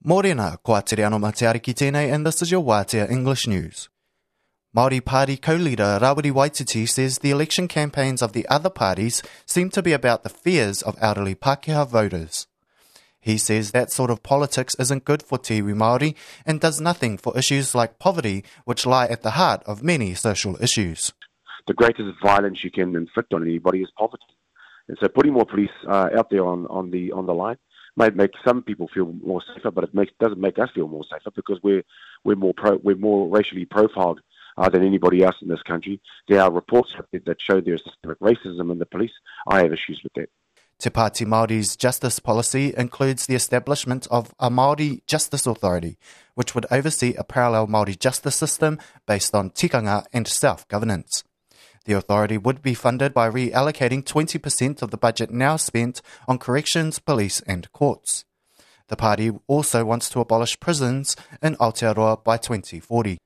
Morena, ko Te Reano Matiari ki tēnei, and this is your Wātea English News. Māori Party co-leader Rawiri Waititi says the election campaigns of the other parties seem to be about the fears of elderly Pākehā voters. He says that sort of politics isn't good for te iwi Māori and does nothing for issues like poverty, which lie at the heart of many social issues. The greatest violence you can inflict on anybody is poverty. And so putting more police out there on the line might make some people feel more safer, but doesn't make us feel more safer because we're more racially profiled than anybody else in this country. There are reports that show there's systemic racism in the police. I have issues with that. Te Pāti Māori's justice policy includes the establishment of a Māori Justice Authority, which would oversee a parallel Māori justice system based on tikanga and self-governance. The authority would be funded by reallocating 20% of the budget now spent on corrections, police and courts. The party also wants to abolish prisons in Aotearoa by 2040.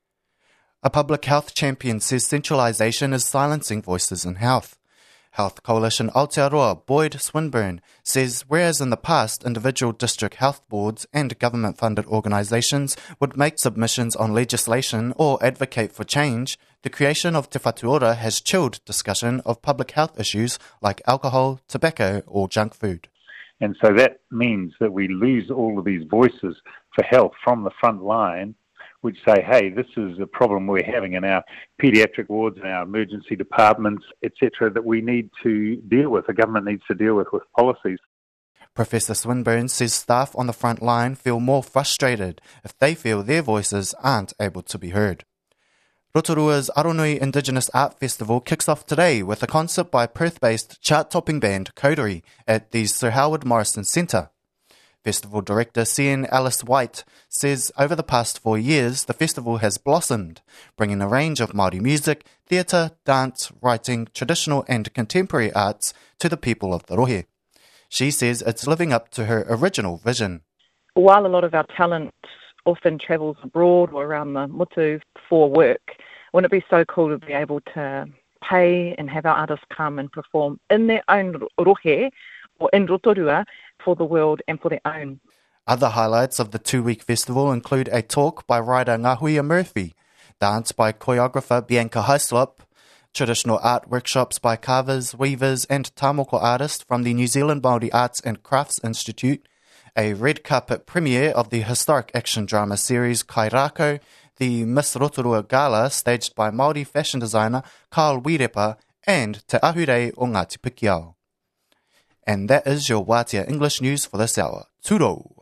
A public health champion says centralisation is silencing voices in health. Health Coalition Aotearoa Boyd Swinburne says whereas in the past individual district health boards and government-funded organisations would make submissions on legislation or advocate for change, the creation of Te Whatuora has chilled discussion of public health issues like alcohol, tobacco or junk food. And so that means that we lose all of these voices for health from the front line, which say, hey, this is a problem we're having in our paediatric wards and our emergency departments, etc., that we need to deal with, the government needs to deal with policies. Professor Swinburne says staff on the front line feel more frustrated if they feel their voices aren't able to be heard. Rotorua's Aronui Indigenous Art Festival kicks off today with a concert by Perth-based chart-topping band Coterie at the Sir Howard Morrison Centre. Festival director Cian Alice White says over the past 4 years the festival has blossomed, bringing a range of Māori music, theatre, dance, writing, traditional and contemporary arts to the people of the Rohe. She says it's living up to her original vision. While a lot of our talent often travels abroad or around the mutu for work, wouldn't it be so cool to be able to pay and have our artists come and perform in their own rohe or in Rotorua for the world and for their own. Other highlights of the 2-week festival include a talk by writer Ngahuia Murphy, dance by choreographer Bianca Hyslop, traditional art workshops by carvers, weavers and tamoko artists from the New Zealand Māori Arts and Crafts Institute, a red carpet premiere of the historic action drama series Kairako, the Miss Rotorua Gala staged by Māori fashion designer Carl Wirepa, and Te Ahure o Ngāti Pikiao. And that is your Wātea English News for this hour. Tūrou!